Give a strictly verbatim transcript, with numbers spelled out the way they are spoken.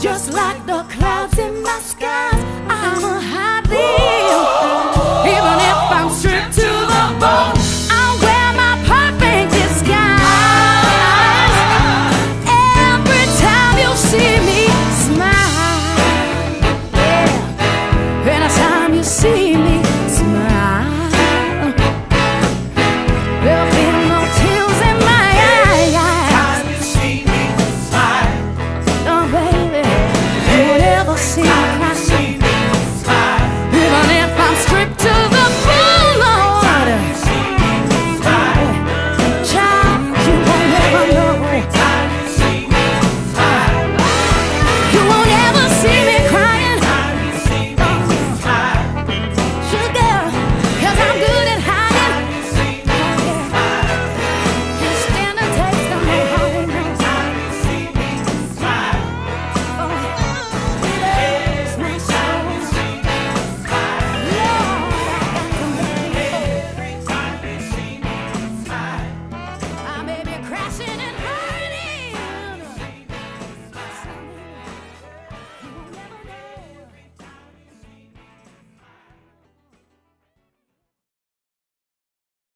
just like the clouds in my skies. I'm a happy, even if I'm stripped to the bone. I'll wear my perfect disguise. Every time you see me smile, yeah. Anytime you see me smile, there'll be no tears in my eyes. Anytime you see me smile, Oh baby, you'll never see